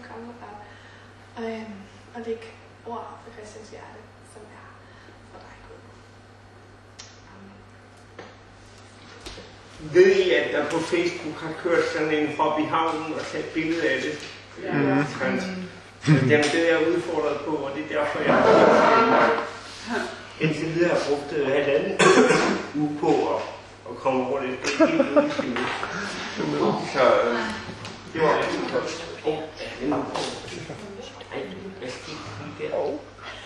komme og lægge ord på Christians hjerte, som er for dig, Gud. Amen. Ved I, at der på Facebook har kørt sådan en hop i havnen og taget et billede af det? Ja. Dem det er jeg udfordret på, og det er derfor, jeg har indtil videre brugt 1,5 uge på at komme over det helt ud i sin uge. Så det var rigtig godt. Hvad skete lige der?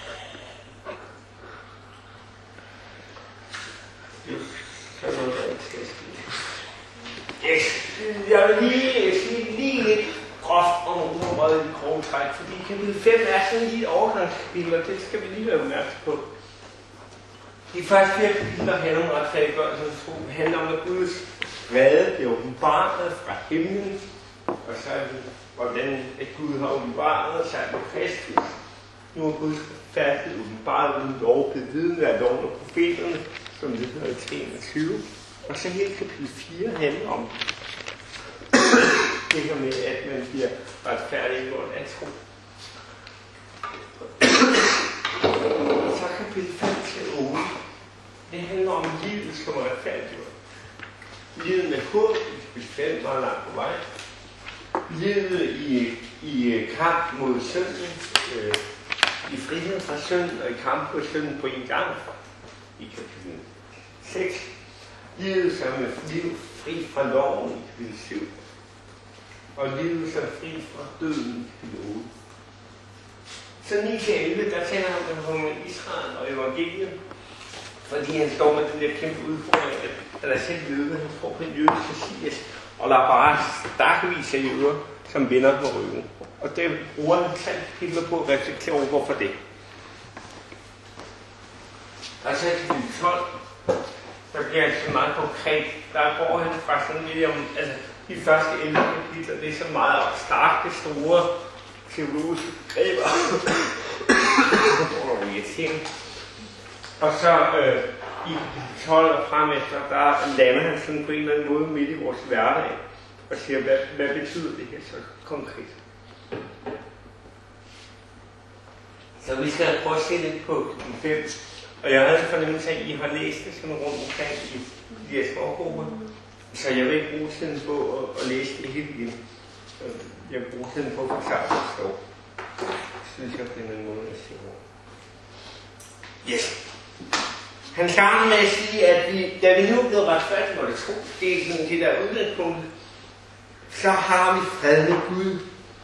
Så noget, der ikke skal ske. Jeg vil lige sige lidt groft om ordet i grove træk, fordi kapitel 5 er sådan lige et overgangskapitel, og det skal vi lige være opmærksom på. De første 4 kapitler handler om retfærdiggørelsens tro, handler om, at Guds vrede bliver åbenbaret fra himlen, og så er det, hvordan at Gud har åbenbaret sig på Kristus. Nu er Guds retfærdighed åbenbaret uden lov, blevet vidne af loven og profeterne, som det hedder i 21. Og så hele kapitel 4 handler om det her med, at man bliver retfærdiggjort af tro. Og så kapitel 5 til 8. Det handler om livet, som er retfærdiggjort. Livet med håb, i kapitel 5 meget langt på vej. Livet i kamp mod synden, i frihed fra synden og i kamp mod synden på en gang i kapitel 6. Livet som er fri fra loven i kapitel 7. Og livet som fri fra døden i kapitel 8. Så 9-11, der taler han om Israel og evangeliet. Fordi han står med den der kæmpe udfordring, at der selv jøde, han tror på en jødisk messias, og der er bare stakkevis af jøder, som vender på ryggen. Og det bruger han 3 kapitler på at reflektere over, hvorfor det. Der er så kapitel 12, der bliver altså meget konkret. Der går han fra sådan lidt om, altså de første 11 kapitler, det er så meget abstrakte, store teologiske begreber. Og så i 12 og frem efter, der lander han sådan på en eller anden måde midt i vores hverdag og siger, hvad betyder det her så konkret? Så vi skal prøve at se lidt på kapitel 5. Og jeg havde en fornemmelse af, at I har læst det sådan rundt omkring i de her smågrupper. Så jeg vil ikke bruge tiden på at læse det helt igen. Jeg vil bruge tiden på at forklare, hvad der står. Synes jeg på en måde at se over. Yes. Han starter med at sige, at da vi nu er blevet retfærdige, og det tro, det er sådan det der udgangspunkt, så har vi fred med Gud.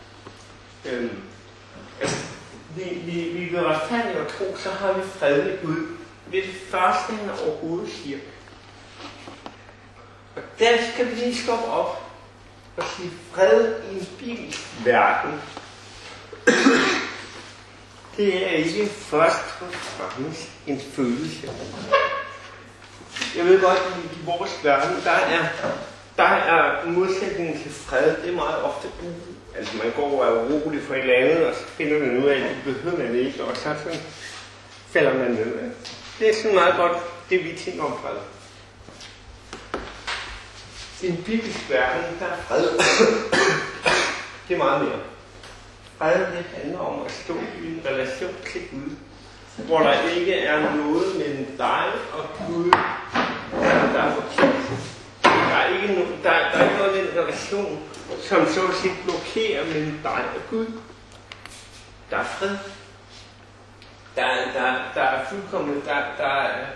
Vi er blevet retfærdige og tro, så har vi fred med Gud. Det er det første, han overhovedet siger. Og der skal vi lige stoppe op og sige fred i en bibelsk verden. Det er ikke først og fremmest en følelse. Jeg ved godt, at i vores verden, der er modsætningen til fred, det er meget ofte altså man går og er urolig for et eller andet, og så finder man ud af, at det behøver man ikke, og så falder man ned. Det er sådan meget godt, det vi tænker om fred. I en bibelsk verden, der er fred. Det er meget mere. Fred, det handler om at stå i en relation til Gud, hvor der ikke er noget mellem dig og Gud, der er forkert. Der er ikke noget i den relation, som så at sige blokerer mellem dig og Gud. Der er fred. Der er fuldkommen, der er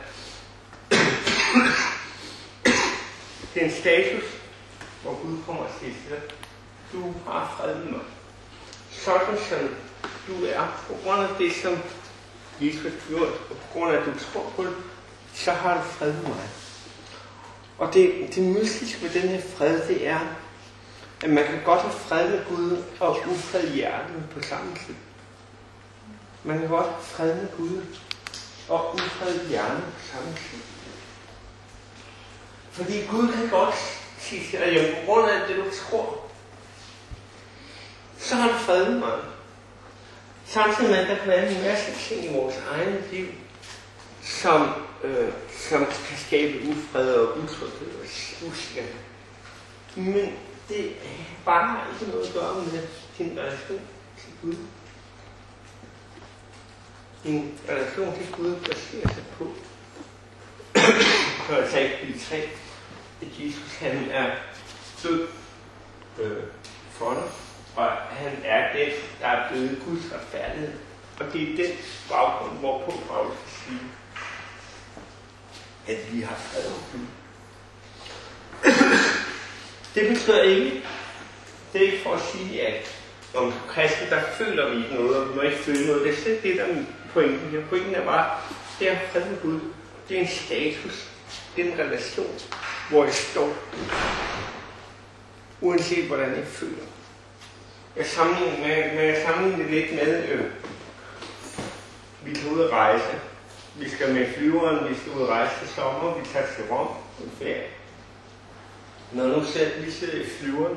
det er en status, hvor Gud kommer og siger til dig, du har fred med mig. Sådan som du er, på grund af det, som Jesus har gjort, og på grund af, at du tror på det, så har du fred med mig. Og det mystiske ved den her fred, det er, at man kan godt have fred med Gud og ufred i hjertet på samme tid. Man kan godt have fred med Gud og ufred i hjertet på samme tid. Fordi Gud kan godt sige til dig, på grund af det, du tror, så har du fred med mig. Samtidig med, at der kan være en masse ting i vores eget liv, som kan skabe ufred og utryghed og usikkerhed. Men det er bare ikke noget at gøre med din relation til Gud. Din relation til Gud baserer sig på, for at tage i 3, at Jesus han er død for dig, og han er den, der er blevet Guds retfærdighed. Og det er den baggrund, hvorpå Paulus kan sige, at vi har fred med Gud. Det betyder ikke, det er ikke for at sige, at om kristne, der føler vi ikke noget, og vi må ikke føle noget. Det er slet det, der er pointen her. Pointen er bare, det er fred med Gud. Det er en status. Det er en relation, hvor jeg står. Uanset hvordan jeg føler. Jeg sammenligner det lidt med, vi kan ud og rejse. Vi skal med flyveren, vi skal ud og rejse til sommer, vi tager til Rom på en ferie. Når nu selv vi sidder i flyveren,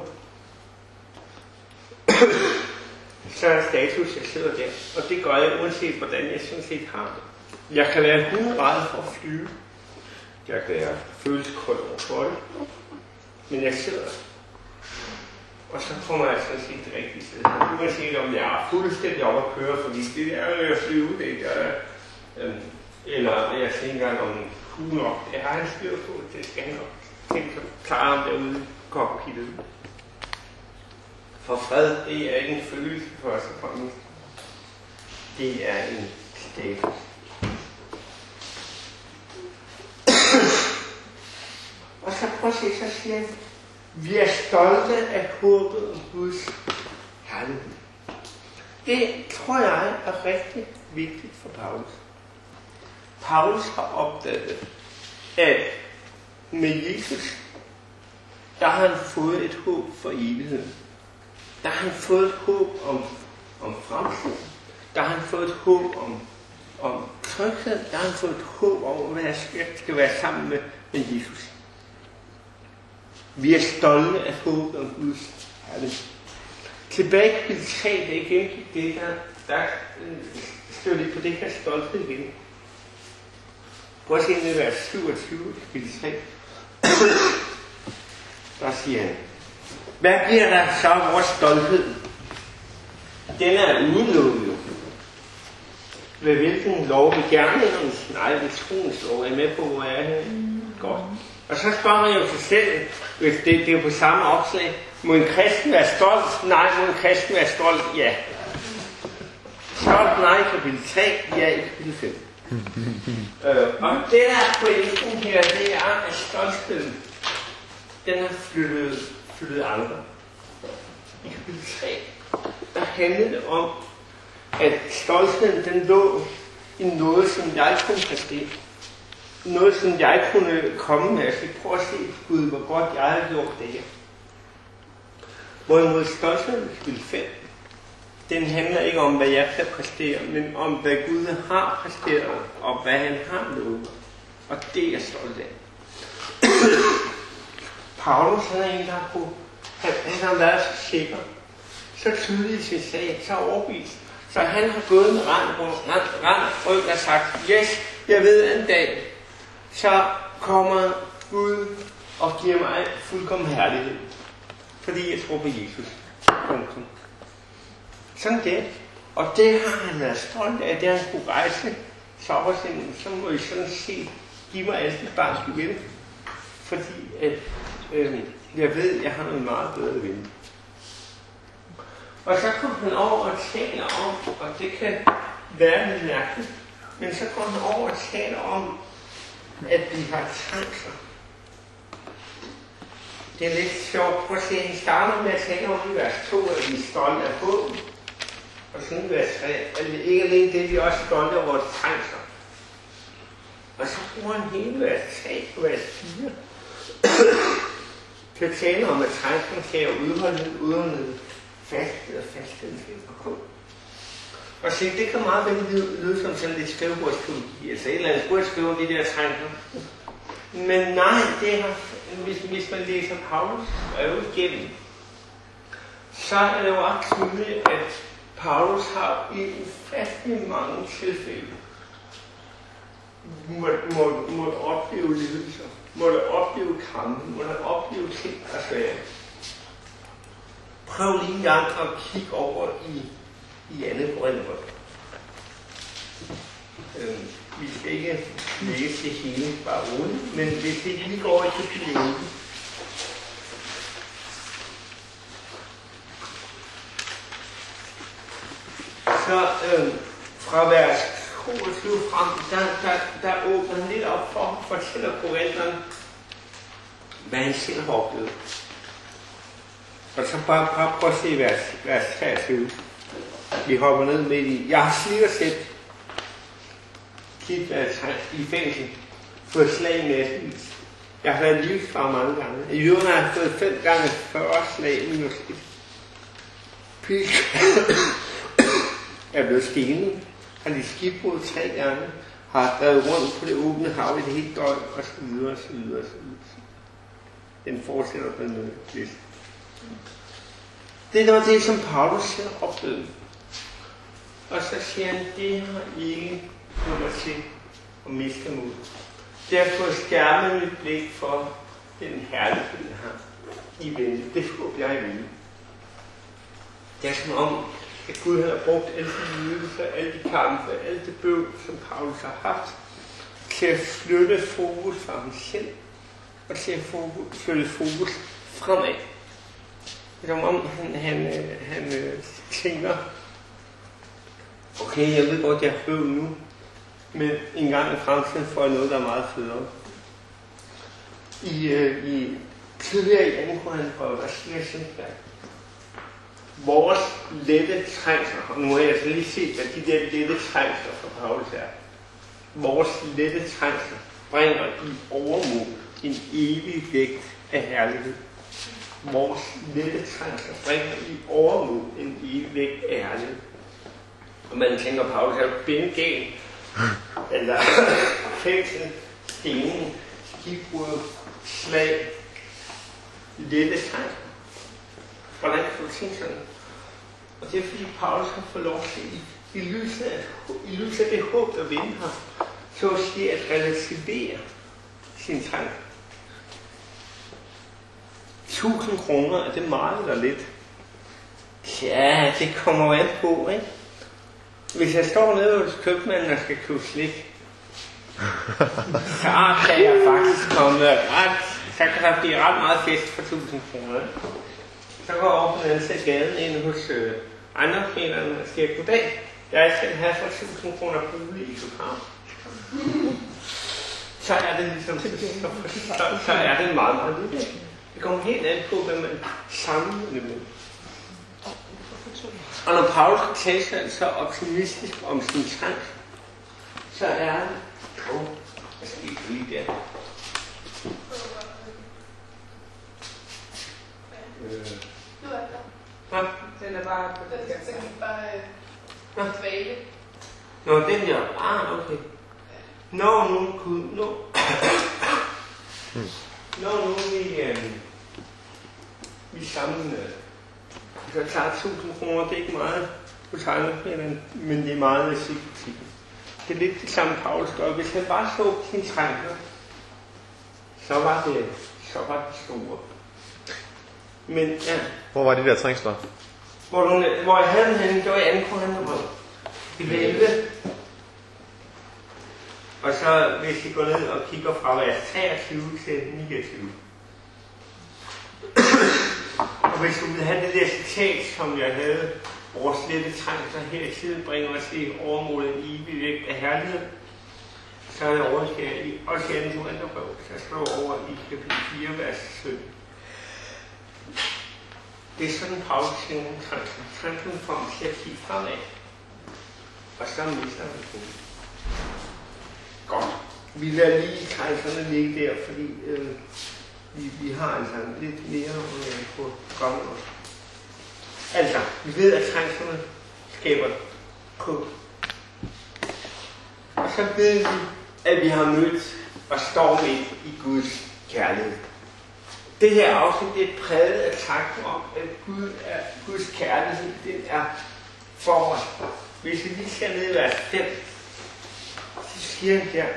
så er status, jeg sidder der. Og det gør jeg uanset hvordan jeg sådan set har det. Jeg kan være 100 grader for at flyve. Jeg kan være følelseskold over for det. Men jeg sidder. Og så kommer jeg sådan set det rigtige sted. Uanset om jeg er fuldstændig op at køre, fordi det er jo at flyve, det er eller jeg tænker om hun nok, det har han styr på, det skal han nok tænke sig klare om derude i cockpittet. For fred, det er ikke en følelse for os og fremmest. Det er en status. Og så prøv at se, så siger han, vi er stolte af håbet om Guds herlighed. Det tror jeg er rigtig vigtigt for Paulus. Paulus har opdaget, at med Jesus, der har han fået et håb for evigheden. Der har han fået et håb om fremtiden. Der har han fået et håb om tryghed. Der har han fået et håb om, at jeg skal være sammen med Jesus. Vi er stolte af håbet om Guds herlighed. Tilbage til 3, det igen det der stod lige på det her stolthed igen. Prøv at se det vers 27, kapitel 3. Der siger han, hvad bliver der så af vores stolthed? Den er udelukket jo. Ved hvilken lov vi gerne er? Nej, det er troens lov. Jeg er med på, hvor jeg er her. Godt. Og så spørger man jo sig selv, hvis det er jo på samme opslag, må en kristen være stolt? Nej, må en kristen være stolt? Ja. Stolt nej, kapitel 3, ja i kapitel 5. Og det der er pointen her, det er, at stoltheden, den har flyttet andre. I kapitel 3, der handlede det om, at stoltheden, den lå i noget, som jeg kunne præstere. Noget, som jeg kunne komme med. Altså, prøv at se, Gud, hvor godt jeg har gjort det her. Hvorimod stoltheden i kapitel 5, den handler ikke om, hvad jeg kan præstere, men om, hvad Gud har præsteret, og hvad han har lovet. Og det er jeg stolt af. Paulus, han er en, der han har været så sikker, så tydelig i sin sag, så overbevist. Så han har gået med rand ryg og sagt, yes, jeg ved en dag, så kommer Gud og giver mig fuldkommen herlighed. Fordi jeg tror på Jesus. Sådan det. Og det har han været stolt af, det han skulle rejse. Så op og sådan, så må I sådan se, giv mig alt det bare, du vil. Fordi at, jeg ved, at jeg har noget meget bedre at vinde. Og så kom han over og taler om, og det kan være lidt mærkeligt, men så kom han over og taler om, at vi har trængsler. Det er lidt sjovt. Prøv at se, han starter med at tale om i vers 2, at vi er stolte af håben. Og sådan i vers 3, at vi ikke alene det, vi er også stolte af vores trængsler. Og så bruger han hele vers 3 på vers 4. til at tale om, at trængslen skal udholdenhed, fasthed og fasthed og på. Og se, det kan meget vel lyde som sådan lidt skrivebordsteologi. Altså et eller andet skulle skrive om de der trængsler. Men nej, det er, hvis man læser Paulus brev igennem, så er det jo ret tydeligt, at Paulus har i ufattelig mange tilfælde måtte opleve lidelser, måtte opleve kampe, måtte opleve ting, der er svære. prøv lige en gang at kigge over i andet Korintherbrev. Vi skal ikke læse det hele bare roligt, men hvis det lige går i kapitel 8. Så fra vers 22 frem, der åbner han lidt op for at fortælle korintherne, hvad han selv har oplevet. Og så bare prøv at se vers 23. Vi hopper ned midt i. Jeg har slidt og set i fængsel, fået slag med. Jeg har været livsfar mange gange. I jorden har jeg fået 5 gange 40 slag minus 1. Pik. Jeg er blevet stenet, har lige skibbrud 3 gange, har drevet rundt på det åbne hav i det hele døgn, og så videre, og så videre, og så videre. Den fortsætter på en liste. Det er noget det, som Paulus selv oplevede. Og så siger han, det har ikke fået mig til at miste mod. Det har fået skærmet mit blik for den herlighed, jeg har i vente. Det håber jeg i vente. Det er som om, at Gud har brugt alle de lidelser, alle de kampe, alle det bøvl, som Paulus har haft, til at flytte fokus fra ham selv, og til at flytte fokus fremad. Det er som om, han tænker, okay, jeg ved godt, jeg har bøvl nu, men en gang i fremtiden får jeg noget, der er meget federe. I tidligere i 2. Korintherbrev, der siger Sindberg, vores lette trængsler, og nu har jeg så lige set, hvad de der lette trængsler for Paulus er. Vores lette trængsler bringer i overmod en evig vægt af herlighed. Vores lette trængsler bringer i overmod en evig vægt af herlighed. Og man tænker, Paulus er jo bengal, eller fængsel, stening, skibbrud, slag, lette trængsler. Hvordan kan du tænke sådan? Og det er fordi Paulus har fået lov til i lyset af det håb, der venter ham, så at sige at relativere sin trang. 1000 kroner, er det meget eller lidt? Ja, det kommer an på, ikke? Hvis jeg står nede hos købmanden og skal købe slik, så kan jeg faktisk komme så kan der blive ret meget fest for 1000 kroner. Så går jeg over på den anden side af gaden ind hos ejendomsmægleren og siger, goddag, jeg skal have for 1000 kroner bolig i København. Så er det ligesom, så er det meget, meget lidt. Det kommer helt an på, hvad man sammenligner med. Og når Paulus taler så optimistisk om sin trang, så er det, jeg skal ikke lige der. Den er bare på den her. Den er bare dvæle. Nå, den der. Okay. Nå, vi sammenligner. Så tager 1000 kroner, det er ikke meget på tegnet, men det er meget i butikken. Det er lidt det samme Paulus gør. Hvis han bare så sin trænger, så var det store. Men ja. Hvor var de der trængsler? Hvor jeg havde henne, det var i 2. Korintherbrev. I 11. Og så hvis I går ned og kigger fra vers 23 til 29. Og hvis du vil have det der citat, som jeg havde, vores lette trængsler her i tiden bringer os i overmål en evig vægt af herlighed, så er det overskæret i også i 2. Korintherbrev, så står over i kapitel 4, vers 17. Det er sådan, Paulus siger nogle trængsler. Trængslen får ham til at kigge fremad. Og så mister han det. Godt. Vi lader lige trængslerne ligge der, fordi vi har altså lidt mere på programmet også. Altså, vi ved, at trængslerne skaber kog. Og så ved vi, at vi har mødt og står midt i Guds kærlighed. Det her afsnit det er præget af tanken om, at Guds kærlighed, den er for os. Hvis vi lige ser ned i vers 5, så siger han der.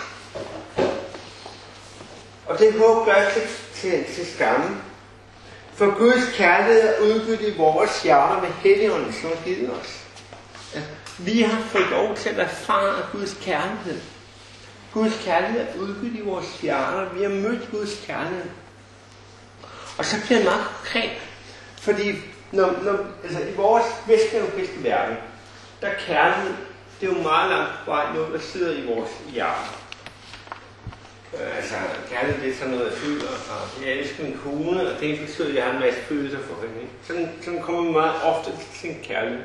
Og det håb gør til skamme, For Guds kærlighed er udgivet i vores hjerter med Helligånden, som har givet os. Ja. Vi har fået lov til at erfare Guds kærlighed. Guds kærlighed er udgivet i vores hjerter. Vi har mødt Guds kærlighed. Og så bliver det meget konkret. Fordi altså i vores vesteuropæiske verden, der kærlighed, det er jo meget langt på vej noget, der sidder i vores hjerter. Altså, kærlighed, det er sådan noget, jeg føler, og jeg elsker min kone, og det betyder, at jeg har en masse følelser for hende. Sådan kommer man meget ofte til sin kærlighed.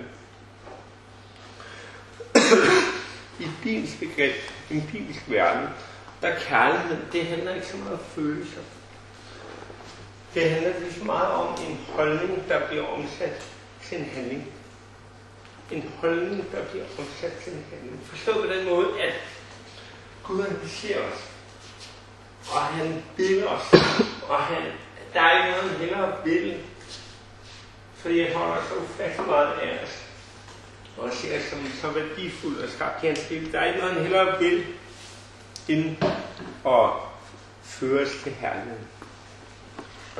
I Bibelsk begreb, i en bibelsk verden, der kærlighed, det handler ikke så meget om følelser. Det handler lige så meget om en holdning, der bliver omsat til en handling. En holdning, der bliver omsat til en handling. Forstå på den måde, at Gud han ser os. Og han vil os. Og der er ikke noget, han hellere vil. Fordi han holder så ufattelig meget af os. Og ser os som værdifuld og skabt i hans liv. Der er ikke noget, han hellere vil, end at føre os til herlighed. Og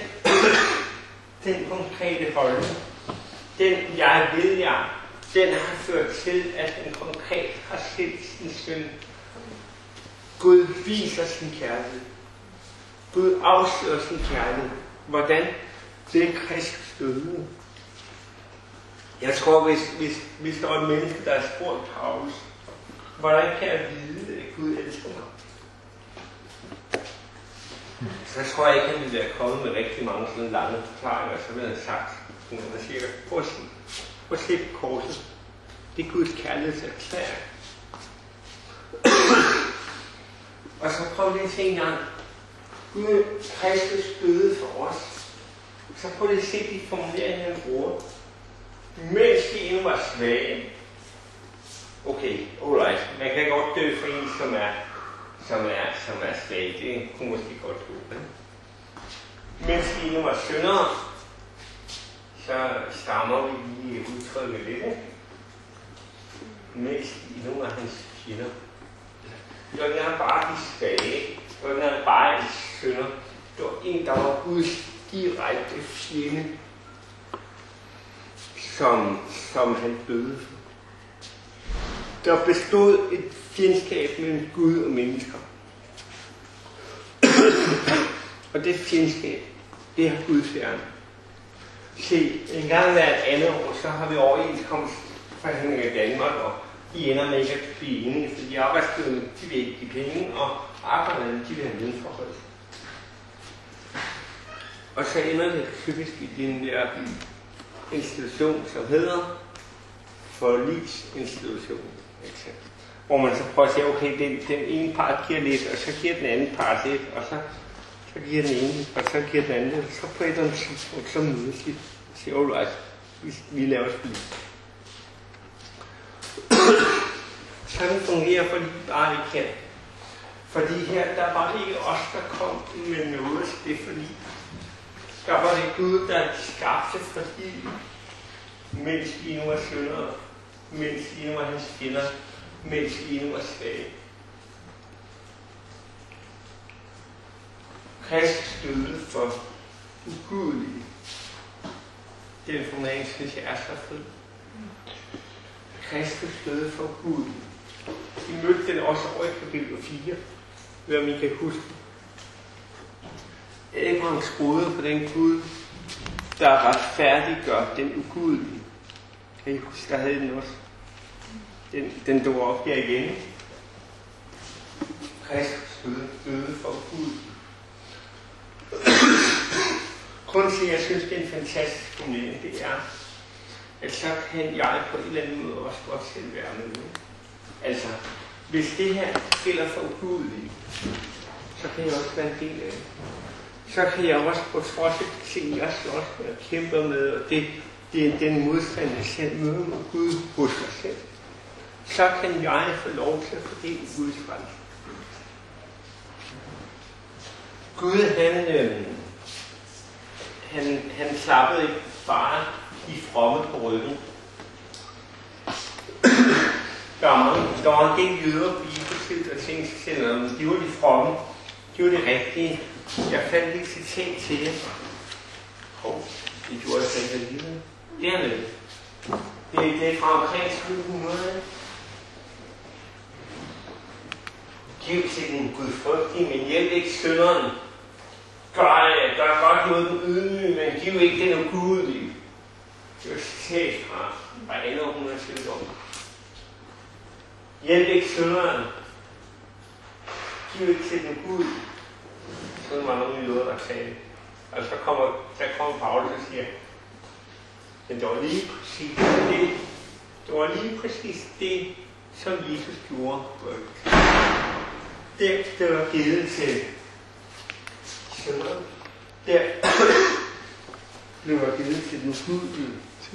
den konkrete holdning, den jeg ved jeg, den har ført til, at den konkret har sendt sin søn. Gud viser sin kærlighed. Gud afslører sin kærlighed. Hvordan? Det er Kristus døde. Jeg tror, hvis der er et menneske, der har spurgt Paulus, hvordan kan jeg vide, at Gud elsker mig? Så tror jeg ikke, at han ville være kommet med rigtig mange sådan lange forklaringer, så ville han sagt, som man siger, prøv at se på korset. Det er Guds kærlighedserklæring. Og så prøv lige at se en gang. Gud, Kristus døde for os. Så prøv lige at se de formuleringer, han bruger. Mens vi endnu var svage. Okay, alright. Man kan godt dø for en, som er svag. Det kunne måske godt gå. Mens vi endnu var syndere, så stammer vi lige udtrykket lidt. Mens vi endnu var hans fjender. Det var ikke bare de svage. Det var ikke bare en synder. Det var en, der var Guds direkte fjende, som han døde for. Der bestod et fjendskab mellem Gud og mennesker. Og det fjendskab, det har Gud fjernet. Se, en gang hver andet år, så har vi overenskomstforhandlinger i Danmark, og de ender med ikke at blive enige, fordi arbejdsgiverne, de vil ikke give penge, og arbejderne, de vil have lønforhold. Og så ender det typisk i den der institution, som hedder forligsinstitutionen. Hvor man så prøver at sige, okay, den ene part giver lidt, og så giver den anden part lidt, og så giver den ene, og så giver den anden, og så på et eller andet tidspunkt, så mødes de og siger, alright, vi laver spil. Sådan fungerer forlig bare ikke her. Fordi her, der var ikke os, der kom med noget til det forlig. Der var det Gud, der skabte forlig, mens vi nu var syndere, mens vi nu var hans fjender, mens vi nu var svage. Kristus døde for ugudelige. Den formulering synes jeg er så fed. Kristus døde for ugudelige. Vi mødte den også over i kapitel 4, hvad man kan huske. Abraham troede på den Gud, der retfærdiggør den ugudelige. Kan I huske, der havde den også? Den dukker op her igen. Kristus døde for ugudelige. Grunden til, at jeg synes, det er en fantastisk formulering, det er, at så kan jeg på en eller anden måde også godt selv være med. Altså, hvis det her gælder for ugudelige, så kan jeg også være en del af det. Så kan jeg også på trods af de ting, jeg slås med og kæmper med, og det er den modstand, jeg selv møder med Gud hos mig selv. Så kan jeg få lov til at fordele Guds frelse. Gud, han klappede ikke bare de fromme på ryggen. Der var en del jøder på Bibeltid, der tænkte sig selv, at de var de fromme, de var de rigtige. Jeg fandt lige citat til jer. Det gjorde jeg selv alligevel. Dernede. Det er fra omkring 700. Giv til den gudfrygtige, men hjælp ikke synderen. Gør godt mod den ydmyge, men giv ikke den ugudelige. Det var citat fra 1100 år. Hjælp ikke synderen. Giv ikke til den Gud. Sådan var nogle jøder, der sagde det. Og så kommer Paulus og siger, men det var lige præcis det. Det var lige præcis det, som Jesus gjorde. Det var givet til synderen. Det var givet til den Gud.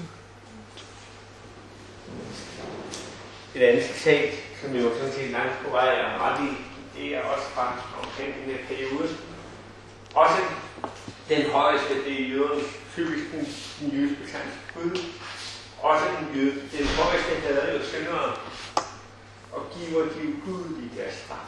Et andet citat, som jo sådan set langt på vej er ret i, det er også fra omkring den her periode. Også den højeste, det er jødernes fysisk den jødiske betegnelse Gud. Også den højeste hader jo syndere og giver de ugudelige deres straf.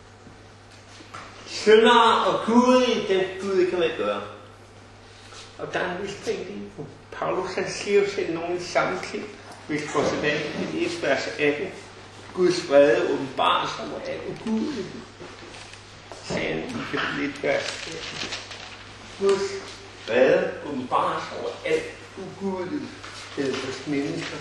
Syndere og gudelige, den Gud kan man gøre. Og der er en vis ting i. Paulus han siger jo selv nogle sammenting, hvis vi går tilbage til 1 vers 18. Guds vrede åbenbares over alt ugudeligt. Sagde han i kapitel 1 vers 18. Guds vrede åbenbares over alt ugudelighed hos mennesker.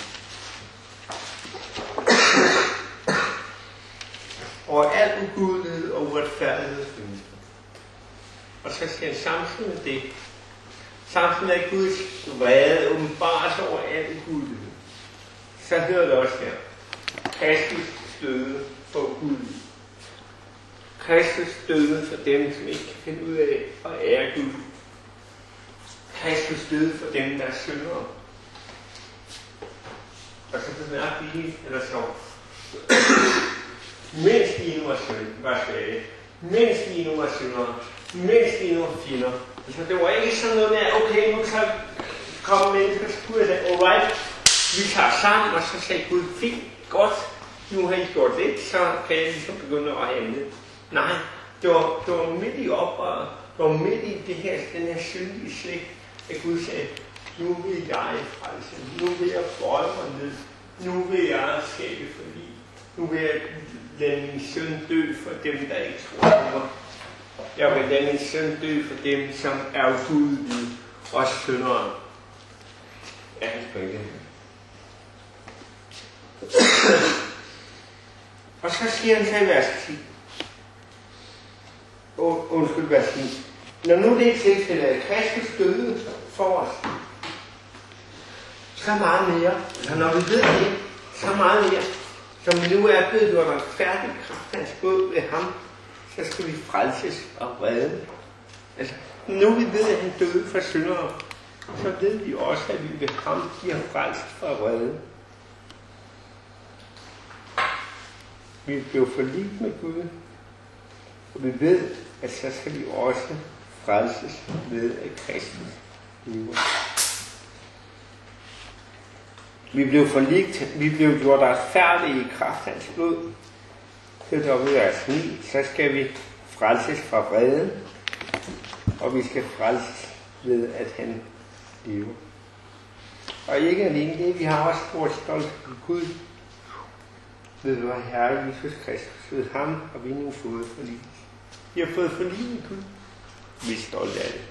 Over alt ugudelighed og uretfærdighed hos mennesker. Og så siger han samtidig med det, samtidig med at Guds vrede åbenbares over alt ugudelighed, så hører det også her. Kristus døde for ugudelighed. Kristus døde for dem, som ikke kan finde ud af at ære Gud. Kristus døde for dem, der er syndere. Og så bemærker vi, eller så, mens de endnu var svage, mens de endnu var syndere, mens de endnu var fjender. Altså det var ikke sådan noget med, okay, nu så kom mennesker til Gud og sagde, alright, vi tager sammen, og så sagde Gud, fint, godt, nu har I gjort det, så kan jeg ligesom begynde at handle. Nej, det var midt i oprøret, det var midt i den her syndige slægt, at Gud sagde, nu vil jeg frelse, nu vil jeg bøje mig ned, nu vil jeg skabe forlig, nu vil jeg lade min søn dø for dem, der ikke tror på mig. Jeg vil lade min søn dø for dem, som er ugudelige, også syndere. Jeg kan spørge det. Og så siger han så i vers 10. Undskyld, vers 9. Når nu det er tilfældet, at Kristus døde for os, så meget mere. Så når vi ved det, så meget mere. Som nu er blevet gjort retfærdig kraft hans blod ved ham, så skal vi frelses og vrede. Altså, nu vi ved, at han døde for syndere, så ved vi også, at vi ved ham bliver frelst fra vrede. Vi blev forligt med Gud, og vi ved, at så skal vi også frelses ved, at Kristus lever. Vi blev forligt, vi blev gjort retfærdige i kraft af hans blod. Det er ved vers 9, så skal vi frelses fra vreden, og vi skal frelses ved, at han lever. Og ikke alene det, vi har også vores stolt i Gud, ved vor Herre Jesus Kristus. Ved ham har vi nu fået forlig. Vi har fået forlig med Gud. Vi er stolte af det.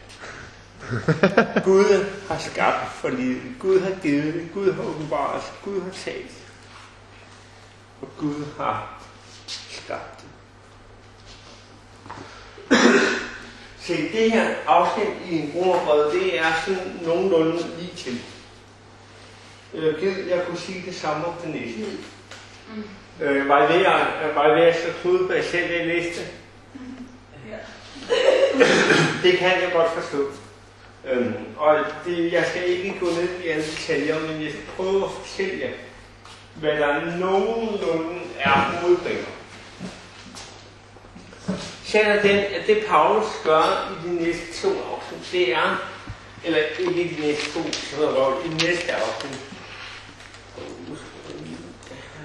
Gud har skabt forliget. Gud har givet det. Gud har åbenbaret. Gud har talt. Og Gud har skabt det. Se, det her afsnit i en romerbrev, det er sådan nogenlunde lige til. Jeg kunne sige det samme om det næste. Var I ved at slå knude på jer selv, det læste? Ja. Det kan jeg godt forstå. Og jeg skal ikke gå ned i alle detaljer, men jeg skal prøve at fortælle jer, hvad der nogenlunde er hovedbringer. Kender den, at det Paulus gør i de næste 2 afsnit, det er, eller ikke i de næste 2, i de næste afsnit,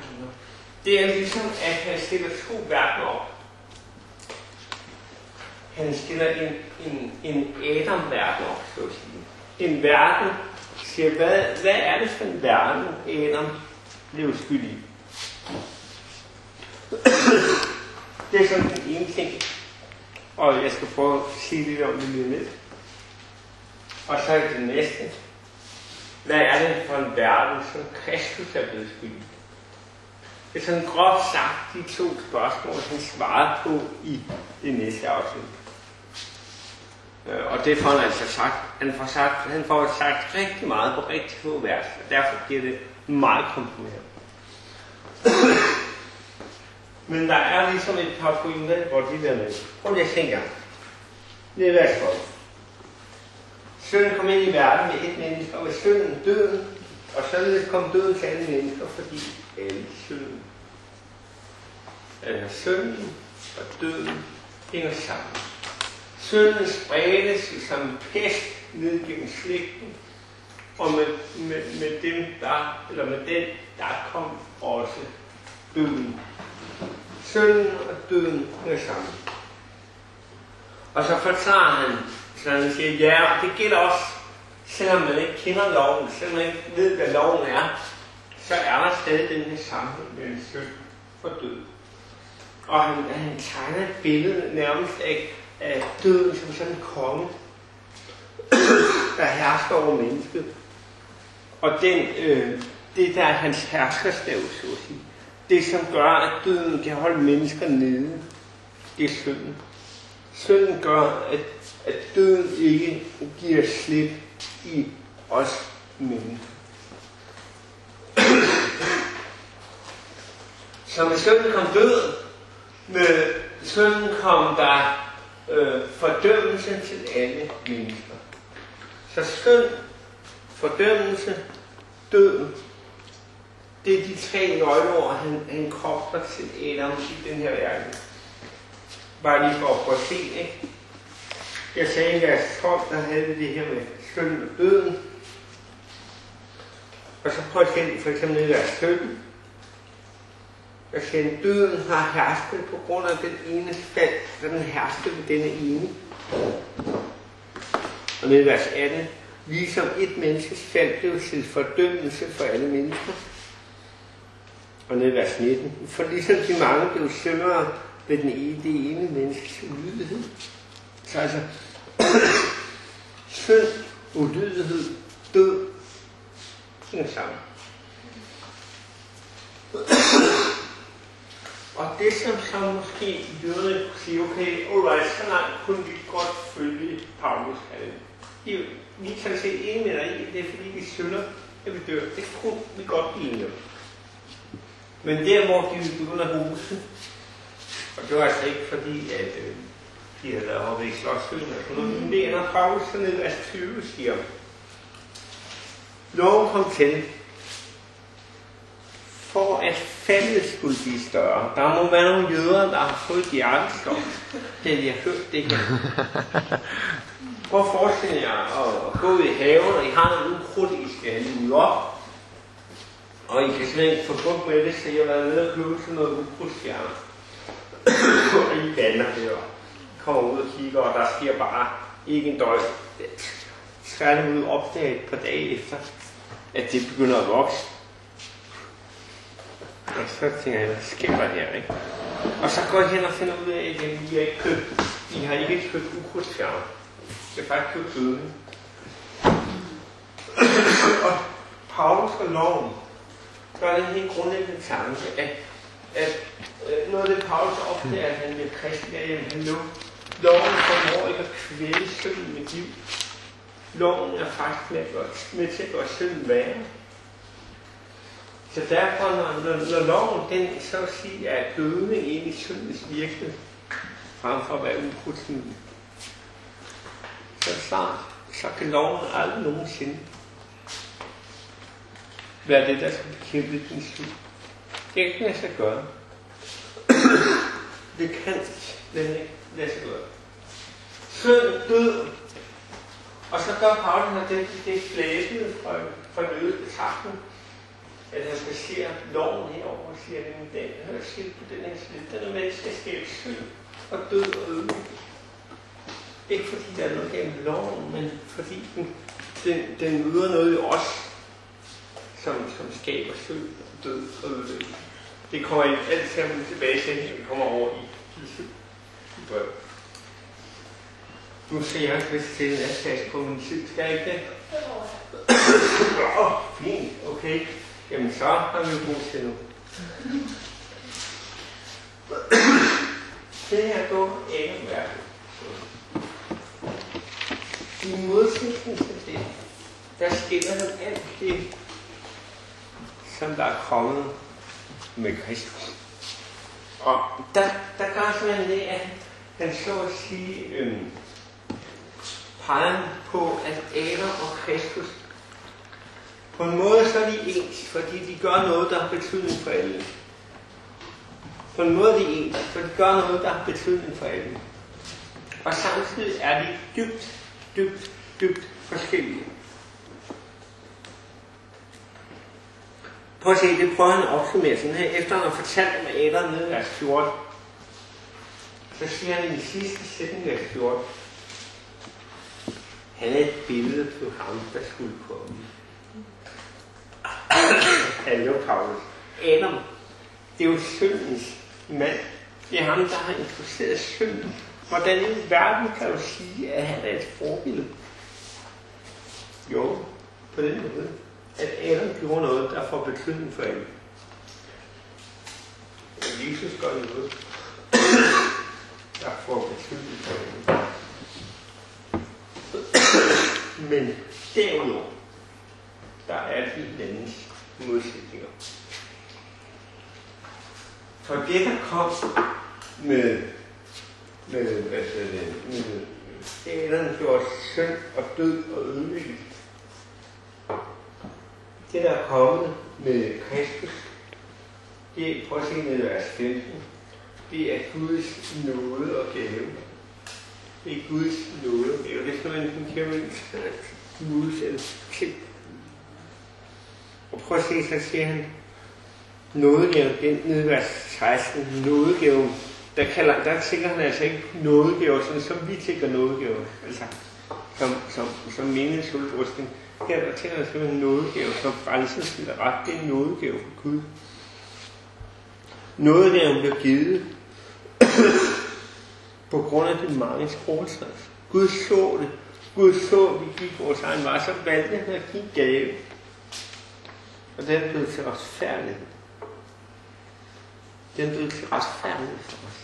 det er ligesom, at han stiller 2 verdener op. han stiller en Adam-verden op, så at sige. En verden, siger, hvad er det for en verden, Adam blev skyld i? Det er sådan den ene ting, og jeg skal prøve at sige lidt om det lige lidt. Og så er det næste. Hvad er det for en verden, som Kristus er blevet skyld i? Det er sådan groft sagt de to spørgsmål, han svarede på i det næste afsnit. Og det får han altså sagt. Han får sagt rigtig meget på rigtig få vers, og derfor bliver det meget komprimeret. Men der er ligesom et par pointer, hvor de der med. Prøv lige at tænke jer. Det er vers 12. Synden kom ind i verden med et menneske, og ved synden døden, og således kom døden til alle mennesker, fordi alle synden. Synden og døden hænger sammen. Synden spredte sig som en pest ned gennem slægten, og med den, der kom også døden. Synden og døden hænger sammen. Og så forklarer han, så han siger, ja, det gælder også, selvom man ikke kender loven, selvom man ikke ved, hvad loven er, så er der stadig den her sammenhæng mellem synd og død. Og han tegner et billede nærmest af døden som sådan en konge, der hersker over mennesket. Og det der er hans herskerstav, så at sige. Det som gør, at døden kan holde mennesker nede, det er synden. Synden gør, at døden ikke giver slip i os mennesker. Så med synden kom døden. Med synden kom der fordømmelse til alle mennesker. Så synd, fordømmelse, død, det er de tre nøgleord, han kobler til Adam i den her verden. Bare lige for at prøve at se, ikke? Jeg sagde i vers 12, der havde vi det her med synden og døden. Og så prøv at se for eksempel i vers 17. Der siger, at døden har hersket på grund af den ene fald, så den hersker ved denne ene. Og nede i vers 18. Ligesom et menneskes fald blev til fordømmelse for alle mennesker. Og nede i vers 19. For ligesom de mange blev syndere ved det ene menneskes ulydighed. Så altså, synd, ulydighed, død, hænger sammen. Og det som så måske jøderne kunne sige, okay, alright, så langt kunne vi godt følge Paulus kalde. Vi kan se en med dig i, det er fordi vi synder, at vi dør. Det kunne vi godt blive enige om. Men der hvor de begynder at huse, og det var altså ikke fordi, at de havde lavet oppe i Slottsøen og sådan noget, men det ender Paulus så ned af 20 siger, loven kom til, for at faldet skulle blive større. Der må være nogle jøder, der har fået hjertestop, da de har hørt det her. Prøv at forestille jer at gå i haven, og I har noget ukrudt, I skal have ud op. Og I kan simpelthen ikke få bukt med det, så I har været nede og købe sådan noget ukrudtsfjerner. Og I bander det og kommer ud og kigger, og der sker bare ikke en døgn. Tværtimod opdager et par dage efter, at det begynder at vokse. Og så tænker jeg, hvad sker der her, ikke? Og så går jeg hen og finder ud af, at I har ikke købt ukrudtsfjerner. I har faktisk købt gødning. Og Paulus og loven, der er den helt grundlæggende tanke, at noget af det Paulus ofte er, at han bliver kristen, er, at loven formår ikke at kvæle synden med liv. Loven er faktisk med til at gøre synden værre. Så derfor, når loven den så at sige er dødende ind i syndens virkelighed, frem for at være ukrudtsmiddel, så kan loven aldrig nogensinde være det, der skal bekæmpe din synd. Det kan lade sig gøre. Det kan ikke lade sig gøre. Synd, død. Og så gør Paulus det flæbende fra nødet betragtning, at han placerer loven herover og siger, at den hører skilt på den her side. Den er med til at skabe synd og død og ødelæggelse. Ikke fordi der er noget gennem loven, men fordi den møder noget i os, som skaber synd, død og ødelæggelse. Det kommer alt sammen tilbage til, når vi kommer over i brev. Nu skal jeg vist til en plads på min tid, skal jeg ikke det? Fint, okay. Jamen så har vi jo brug til nu. Det her går ikke værket. I modsætning til det, der skiller han alt det, som der er kommet med Kristus. Og der gør simpelthen det, at han så at sige peger på, at Adam og Kristus på en måde så er de ens, fordi de gør noget, der har betydning for alle. På en måde er de ens, for de gør noget, der har betydning for alle. Og samtidig er de dybt forskellige. Prøv at se, det prøver han at opsummere sådan her. Efter han har fortalt om Adam nede i vers 14, så siger han i den sidste sætning vers 14, han er et billede på ham, der skulle komme. Hallo, Paulus. Adam, det er jo syndens mand. Det er ham, der har introduceret synden. Hvordan i verden kan du sige, at han er et forbillede? Jo, på den måde, at Adam gjorde noget, der får betydning for alle. Jesus gør noget, der får betydning for alle. Men derudover, der er de hinandens modsætninger. For det, der kom med Adam gjorde synd og død og ødelæggelse. Det, der er kommet med Kristus, det er, prøv at se ned i vers 15, det er Guds nåde og gave. Det er Guds nåde og gave. Det er sådan en kæmpe modsættelse til. Og prøv at se, så siger han, nådegaven, den nede i vers 16, nådegaven, der tænker han altså ikke nådegaver, sådan som vi tænker nådegaver, altså som menighedsudrustning. Her der tænker han simpelthen nådegave, som frelsens eller ret, det er en nådegave fra Gud. Nådegaven bliver givet på grund af de mange overtrædelser. Gud så det. Gud så, at vi gik vores egen vej, så valgte han at give gave. Og den blev til retfærdighed. Den blev til retfærdighed for os.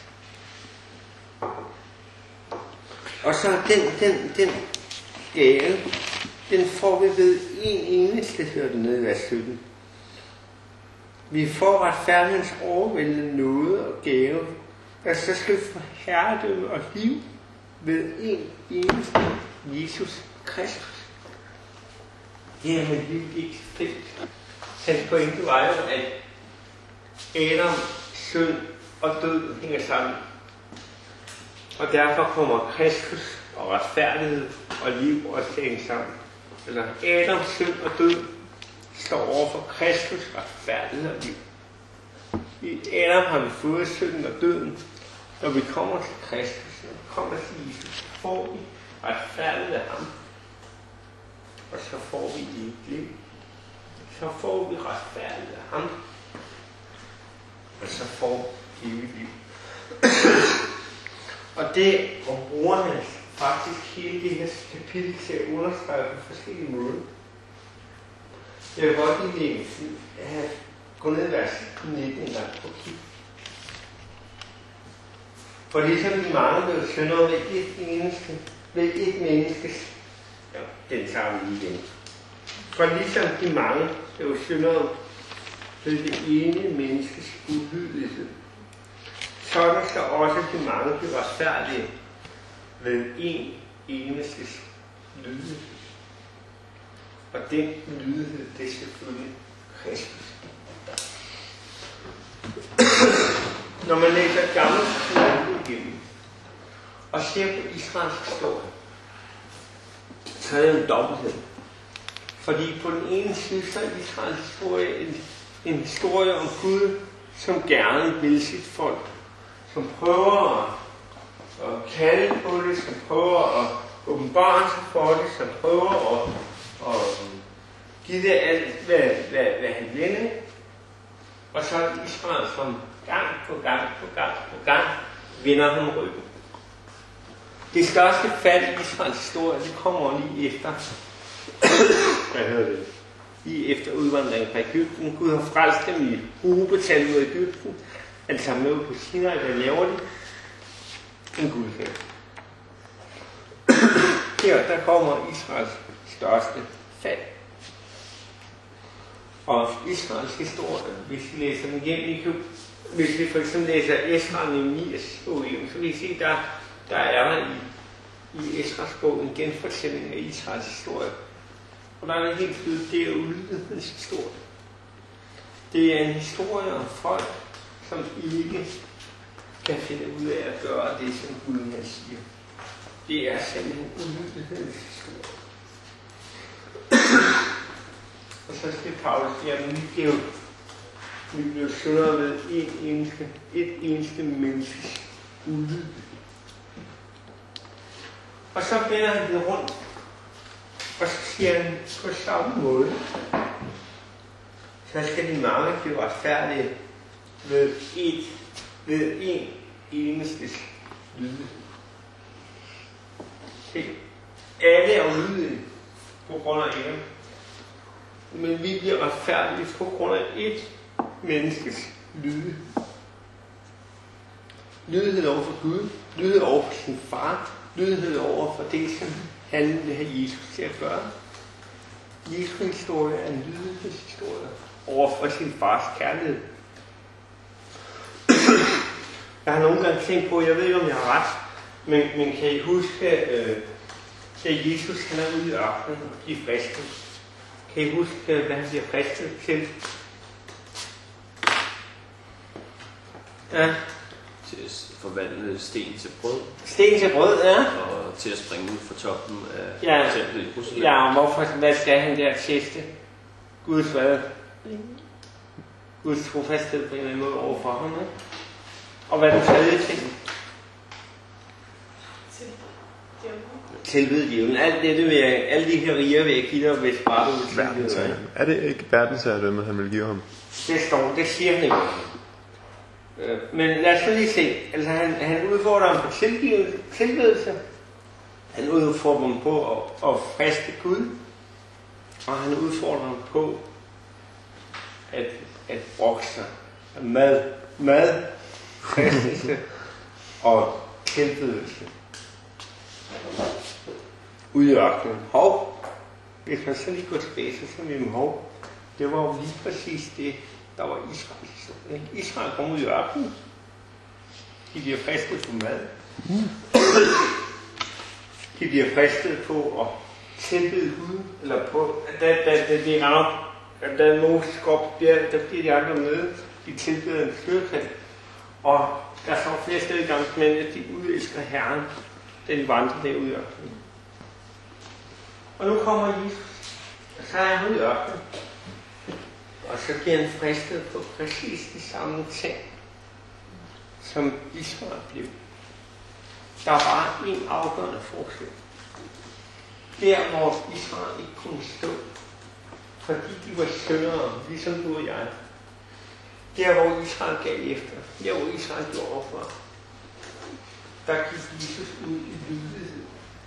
Og så den gave, den får vi ved en eneste, hører det nede i vers 17. Vi får retfærdighedens overvældende nåde og gave, og så skal vi få herredømme og liv ved en eneste Jesus Kristus. Det er med liv ikke fedt. Hans pointe var jo, at Adam, synd og død hænger sammen. Og derfor kommer Kristus og retfærdighed og liv også til at hænge sammen. Eller Adam, synd og død står over for Kristus, retfærdighed og liv. I Adam har vi fået synden og døden. Når vi kommer til Kristus, når vi kommer til Jesus, så får vi retfærdighed af ham. Og så får vi evigt liv. Så får vi retfærdighed af ham. Og så får vi evigt liv. Og det bruger han faktisk hele det her kapitel til at understrege på forskellige måder. Jeg vil godt lige gå ned i vers 19 en gang og kigge. For ligesom de mange blev syndere ved et menneskes, ja, den tager vi lige igen. For ligesom de mange blev syndere ved det ene menneskes ulydighed, sådan skal også de mange blive retfærdige ved en enestes lydighed. Og den lydighed, det er selvfølgelig Kristus. Når man læser Gamle Testamente igennem og ser på Israels historie, så er det en dobbelthed. Fordi på den ene side, så er Israels historie en historie om Gud, som gerne vil sit folk, som prøver at kalde på det, som prøver at åbenbare sig for det, som prøver at give det alt, hvad han vil. Og så er Israel, som gang på gang vender ham ryggen. Det største fald i Israels historie, det kommer lige efter. Hvad hedder det? Lige efter udvandringen fra Egypten. Gud har frelst dem i hobetal ud af Egypten. Altså med på Sinai, der laver de en gudfælde. Her, der kommer Israels største fald. Og Israels historie, hvis vi læser den igennem, hvis vi for eksempel læser Esra og Nehemias bog, så vil I se, der er i Esras bog en genfortælling af Israels historie. Og der er helt tydeligt, det er ulydighedens historie. Det er en historie om folk, som ikke kan finde ud af at gøre det, som Gud han siger. Det er simpelthen ulydighedens historie. Og så skal Paulus sige, at vi bliver syndere ved et eneste menneskes ulydighed. Og så vender han det rundt, og så siger han på samme måde, så skal de mange blive retfærdige ved en eneste lydighed. Alle er ulydige på grund af Adam. Men vi bliver retfærdige på grund af et menneskes lydighed. Lydighed over for Gud, lydighed over for sin far, lydighed over for det, som han vil have Jesus til at gøre. Jesu historie er en lydighedshistorie over for sin fars kærlighed. Jeg har nogle gange tænkt på, jeg ved ikke om jeg har ret, men kan I huske, at Jesus han er ude i ørkenen og bliver fristet? Kan I huske, hvad han bliver fristet til? Ja. Til at forvandle sten til brød. Sten til brød, ja. Og til at springe ud fra toppen af templet i Jerusalem. Ja, og hvad skal han der teste? Guds hvad? Guds trofasthed på en eller anden måde overfor ham, ikke? Og hvad er den tredje ting? Tilbede djævlen. Alt det vil jeg, alle de her riger vil jeg give dig, hvis bare du vil tilbede dig. Er det ikke verdensherredømmet, han vil give ham? Det siger han ikke. Men lad os lige se. Altså han udfordrer ham på tilbedelse. Han udfordrer ham på at friste Gud. Og han udfordrer ham på at brokke sig. Mad, fristelse og tilbedelse. Ude i ørkenen. Hov, hvis man så lige går tilbage, så siger vi, hov, det var jo lige præcis det, der var Israels historie. Israel kom ud i ørkenen. De bliver fristet på mad. De bliver fristet på at tilbede Gud, eller på, da Moses går op, der bliver de andre med, de tilbeder en styrkald. Og der er så flere steder i gang, men at de udelsker Herren, da de vandrer derude i ørkenen. Og nu kommer Jesus, og så er han ude i ørkenen. Og så bliver han fristet på præcis de samme ting, som Israel blev. Der var en afgørende forskel. Der, hvor Israel ikke kunne stå, fordi de var syndere, ligesom du og jeg. Der, hvor Israel gav efter, der, hvor Israel gjorde oprør, der gik Jesus ud i lydighed.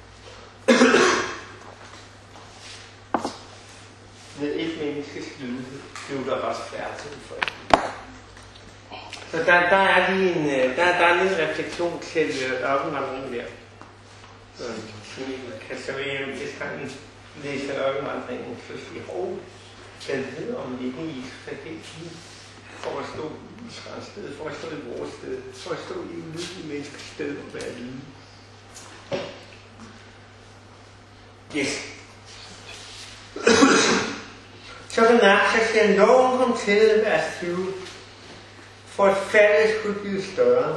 Ved et menneskes lydighed blev der retfærdighed for det. Så der er lige en refleksion til ørkenvandringen der. Som I kan servere, hvis han læser ørkenvandringen, så siger hov, den hedder om det ikke Jesus er helt fint. For at stå i Israels sted, for at stå i vores sted, for at stå i ulydige menneskers sted og være lydig. Yes. Så bemærk, så siger loven kom til, vers 20, for at faldet skulle blive større,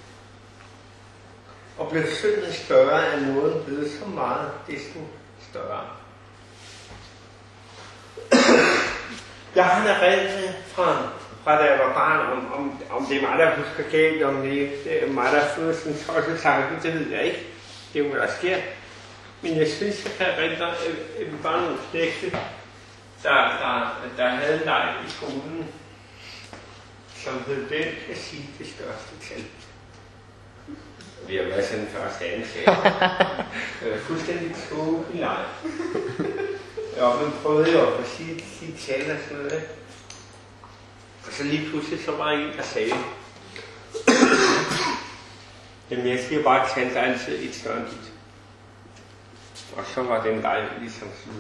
og blev synden større af noget blevet så meget, desto større. Jeg har en erindring fra fra da jeg var barn, om det er mig, der husker galt, om det er mig, der har fået sådan en tosset tanke, det ved jeg ikke. Det er jo, hvad der sker. Men jeg synes, jeg kan erindre, at vi var nogle knægte, der havde en leg i skolen, som hed, hvem kan sige det største tal? Vi har været sådan første anslag. Fuldstændig tåbelig leg. Ja, men prøvede jo at sige tal og sådan noget. Og så lige pludselig så var en, der sagde, jamen jeg siger bare, at tal er altid et større end dit. Og så var den leg ligesom slut.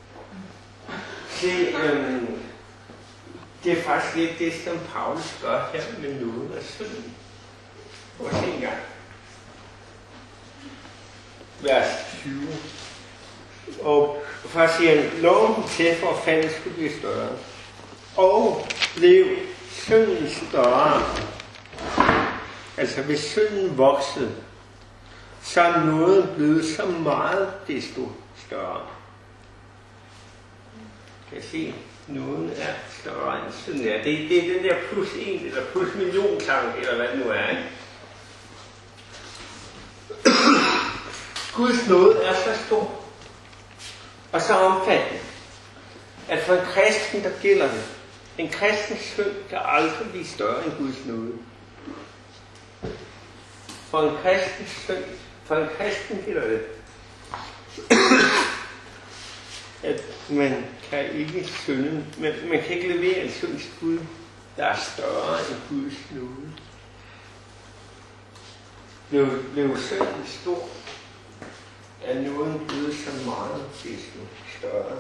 Det er faktisk lidt det, som Paulus gør her med nåden af synden. Prøv at se en gang. Vers 20. Og først siger han, loven til for at faldet skulle blive større. Og blev synden større. Altså hvis synden voksede, så er nåden blevet så meget desto større. Kan jeg se? Nåden er større end synden er. Det er den der plus 1 eller plus million tanke, eller hvad det nu er. Ikke? Guds nåde er så stor og så omfattende, at for en kristen, der gælder det. En kristens synd kan aldrig blive større end Guds nåde. For en kristens synd, for en kristen gælder det, at man kan ikke synde, man kan ikke levere en synds Gud, der er større end Guds nåde. Blev synden stor, er nåden blevet så meget desto større.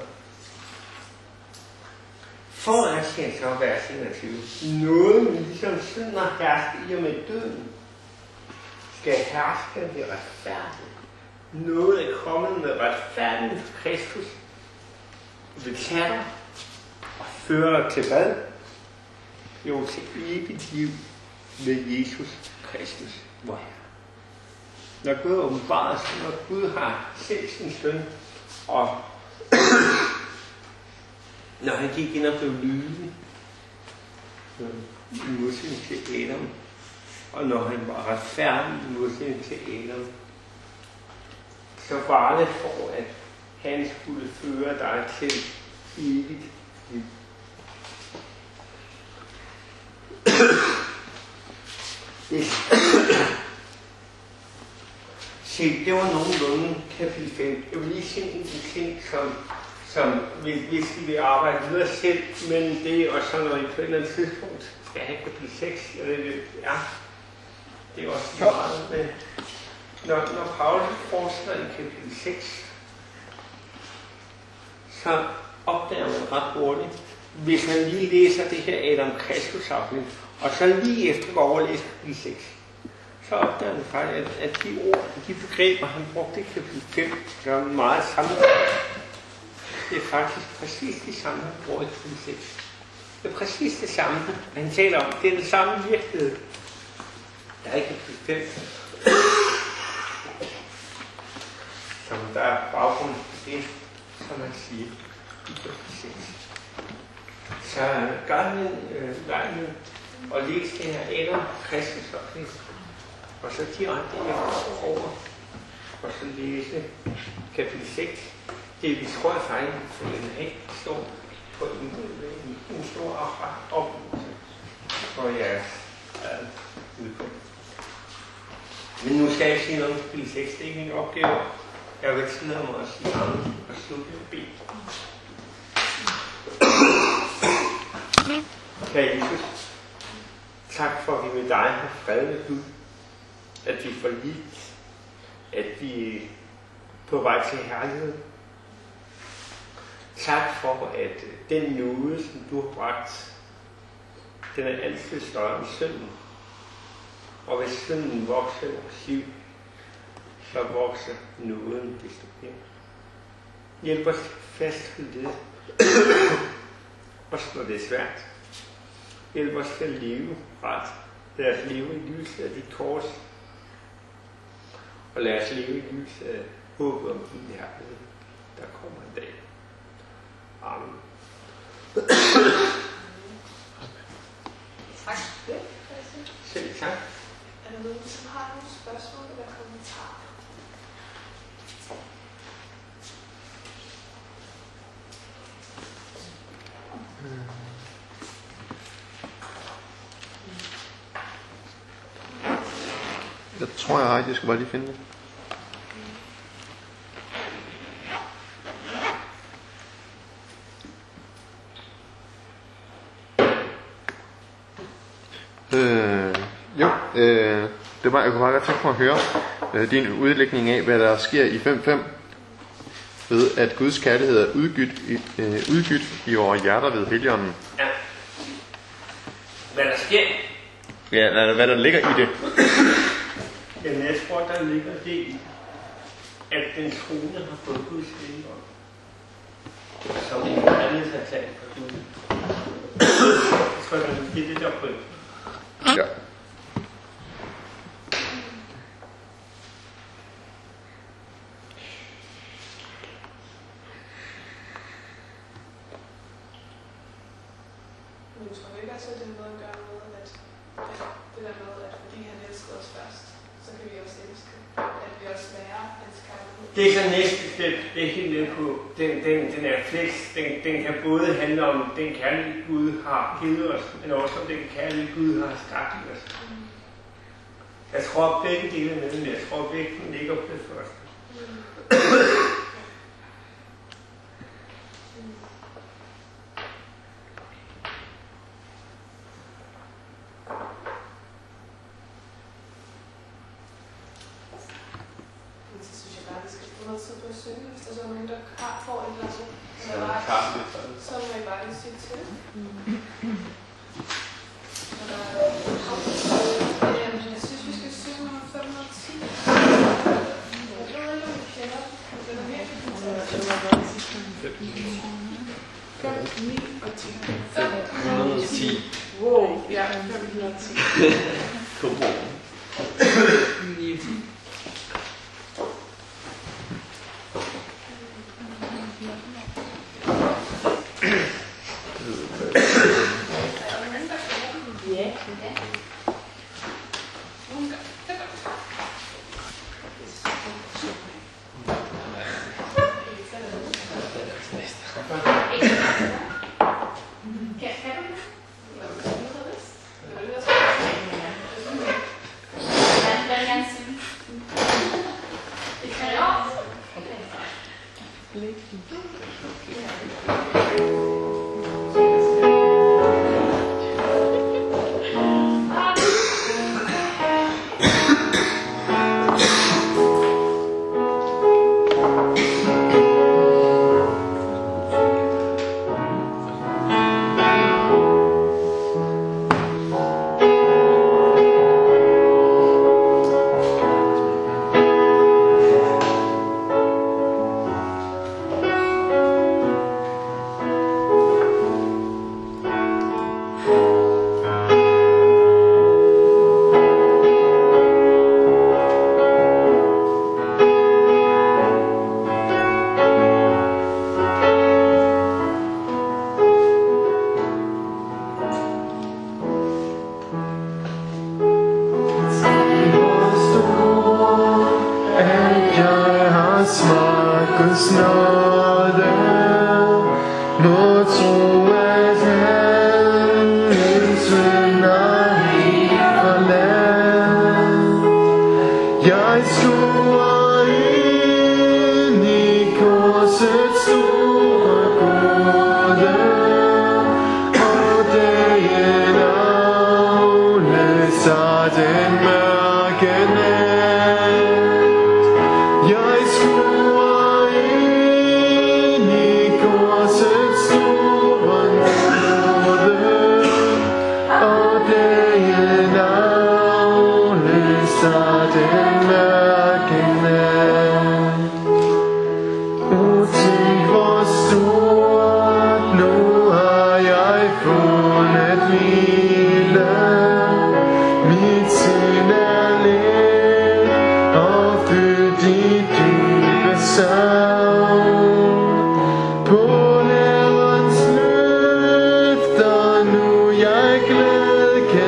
For at sige så vers 21, nåden ligesom synden har hersket i og med døden, skal herske ved retfærdighed. Noget er kommet med retfærdighed for Kristus, betaler og fører til hvad? Jo, til evigt liv med Jesus Kristus, vor Herre. Når Gud åbenbarer sig, når Gud har sendt sin søn, og når han gik ind og blev lydig, i modsætning til Adam, og når han var retfærdig i modsætning til Adam, så var det for, at han skulle føre dig til evigt liv. Se, det var nogenlunde kapitel 5. Jeg vil lige sige en ting, som hvis vi vil arbejde videre selv mellem det, og så når I på et eller andet tidspunkt skal have kapitel 6, det er også meget, men når Paulus fortsætter i kapitel 6, så opdager man ret hurtigt, hvis man lige læser det her Adam Kristus afsnit, og så lige efter går over og læser kapitel 6, så opdager man faktisk, at de ord, de begreber, han brugte i kapitel 5, gør meget samme. Det er faktisk præcis det samme, han bruger i kapitel 6. Det er præcis det samme, han taler om. Det er den samme virkelighed. Der er ikke kapitel 5, som der er baggrund for det, som man siger i kapitel 6. Så gør man lejlighed og læse det her Adam Kristus oplæg, og så direkte over, og så læse kapitel 6. Det tror jeg faktisk, for den ikke står på en stor oplevelse for jeres udkom. Men nu skal jeg sige noget om kapitel 6. Det er ikke min opgave. Jeg vil tillade mig at sige noget og slutte med bed. Kære Jesus, tak for, at vi med dig har fred med Gud, at vi får lidt, at vi er på vej til herlighed. Tak for, at den nåde, som du har bragt, den er altid større end synden. Og hvis synden vokser i vores liv, så vokser nåden desto mere. Hjælp os fast til det. Også når det er svært. Hjælp os til at leve ret. Lad os leve i lyset af dit kors. Og lad os leve i lyset af håbet om din herlighed, der kommer en dag. Amen. Tak for det, Christian. Selv tak. Er der nogen, som har nogle spørgsmål eller kommentarer? Jeg tror, jeg har det. Jeg skal bare lige finde det. Det var, jeg kunne bare godt tænke mig at høre din udlægning af, hvad der sker i 5.5, ved at Guds kærlighed er udgydt i vores hjerter ved Helligånden. Ja. Hvad der sker? Ja, eller hvad der ligger i det. Jamen, jeg tror, der ligger det i, at den troende har fået Guds Helligånd, som en anden har taget fra Gud. Jeg tror, det er det, der er på. Ja. Men jeg tror ikke, at det har noget at gøre med, at det der med, at fordi han elskede os først, så kan vi også elske, at vi også lærer hans kærlighed. Det er så næste step, det er helt nede på. Den er flex. Den kan både handle om den kærlighed, Gud har givet os, men også om den kærlighed, Gud har skabt i os. Jeg tror, begge dele er med, men jeg tror, begge ligger på det første. Hvis der så er nogen, der får et eller andet, så må I bare lige sige til. Jeg synes, vi skal synge nummer 510. Jeg ved ikke, om I kender den. Den er virkelig fantastisk. 5, 9 og 10. 510. Wow, ja, 510. Godmorgen. 9 og 10. På lærens løfter nu jeg glad kan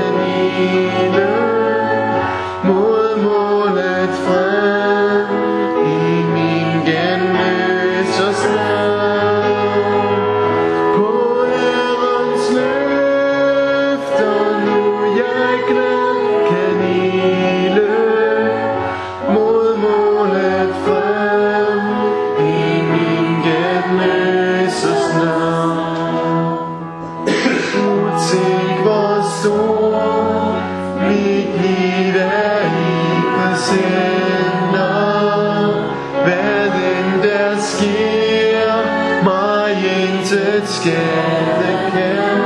stadig kan.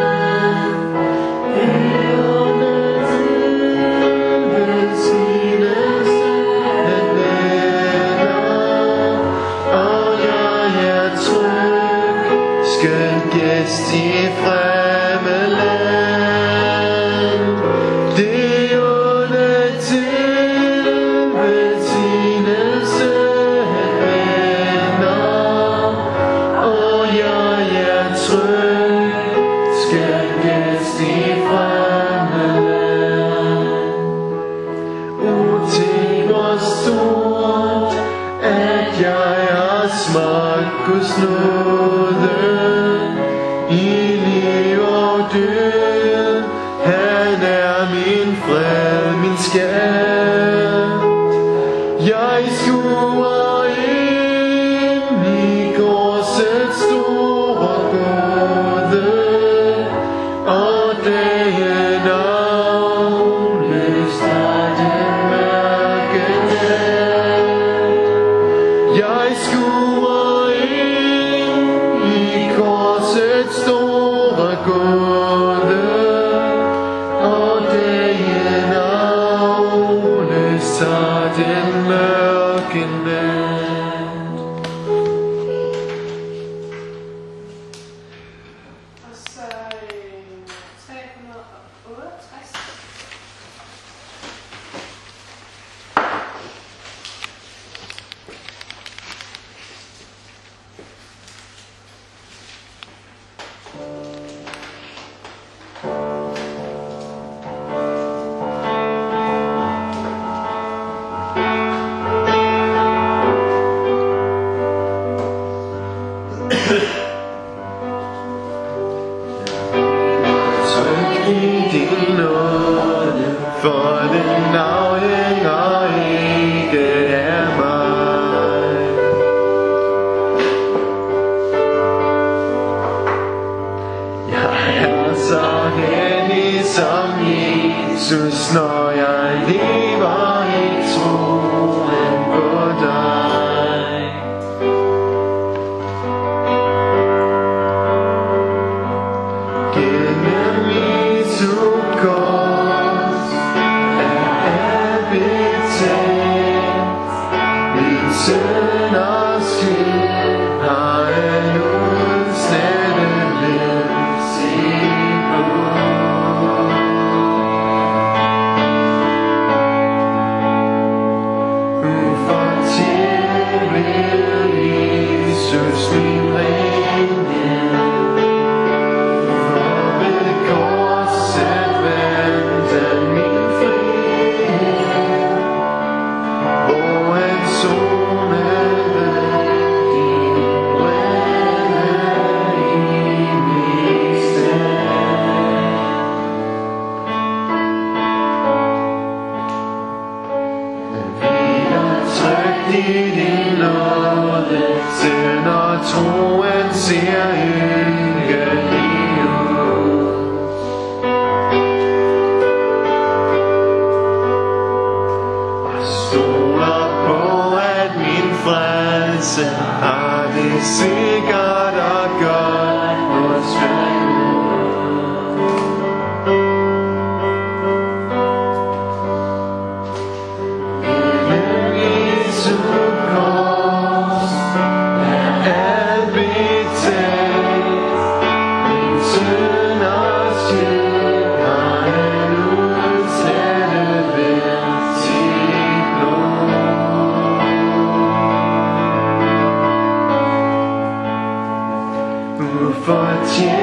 Skøn gæst i fremme land. Det onde til velsignelse vender. Og jeg er tryg. Skøn gæst i fremme land. Uting hvor stort, at jeg har smagt Guds nåde. I liv og død, han er min fred, min skat. Jeg skuer ind i korsets store gåde, og dagen afløst af den mørke nat. Jeg skuer ind i korsets store gåde, og dagen afløst af den mørke nat. Og så 368. Tryk i din nåde, for den afhænger ikke af mig. Jeg er så hellig som Jesus, når jeg lever i troen på dig. Gennem Jesu kors er alt betalt. Min synders skyld har han udslettet ved sit blod. Ufortjent Jesus min renhed. I din nåde, selv når troen ser ynkelig ud. Og stoler på, at min frelse har det sikkert og godt hos Gud. Fortjent